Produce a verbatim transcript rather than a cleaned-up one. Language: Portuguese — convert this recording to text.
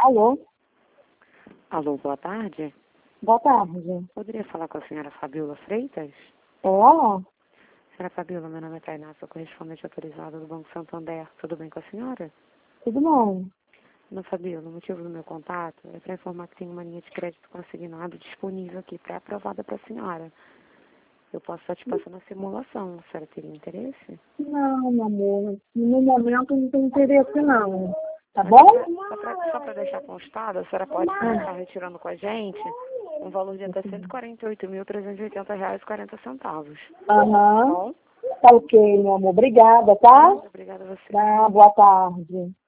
Alô? Alô, boa tarde. Boa tarde. Poderia falar com a senhora Fabiola Freitas? É ela? Senhora Fabiola, meu nome é Tainá, sou correspondente autorizada do Banco Santander. Tudo bem com a senhora? Tudo bom? Não, Fabiola, o motivo do meu contato é para informar que tem uma linha de crédito consignado disponível aqui, pré-aprovada para a senhora. Eu posso estar te passando a simulação. A senhora teria interesse? Não, meu amor. No momento não tem interesse não. Tá Mas bom? Só para só para deixar constado, a senhora pode estar retirando com a gente um valor de até cento e quarenta e oito mil, trezentos e oitenta reais e quarenta centavos. Aham. Bom? Tá ok, meu amor. Obrigada, tá? Obrigada a você. Tá, boa tarde.